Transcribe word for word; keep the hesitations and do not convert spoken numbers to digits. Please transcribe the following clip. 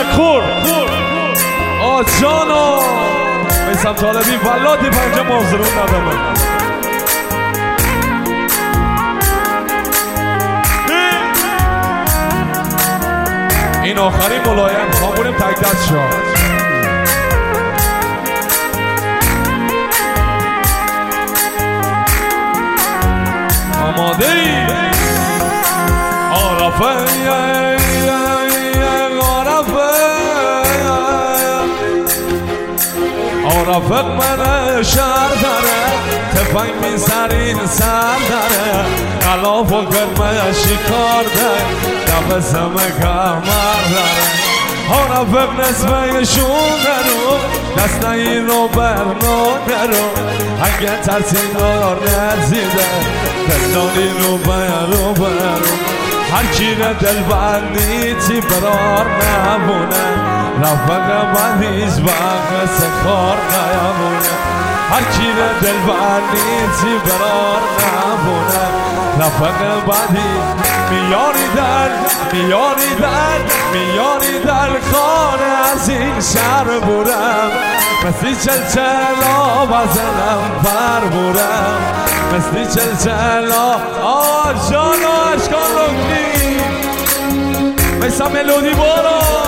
تفکر آجانا میسم طالبی ولادی پنجه مازرون ندامه این آخری ملایم خامونیم تک دست شد آماده ای عرفه عرفه من شهر داره تفنگ میزنین سر داره غلاف و گرمه شکار داره نفسم کمر داره عرفه نسبه شونه رو دست نگیر رو برنونه رو اگه ترسین دار نرزیده دلانی رو برو برو هر کی را دل بندی تی برار نمونه رفق من هیچ وقت سکار نیامونه هر کی را دل بندی تی برار نمونه رفق من میاری در میاری در میاری در خانه از این شهر بورم مثلی چلچلا بزنم بر بورم مثلی چلچلا آه جانا اشکال رو کنی مثل ملودی بارا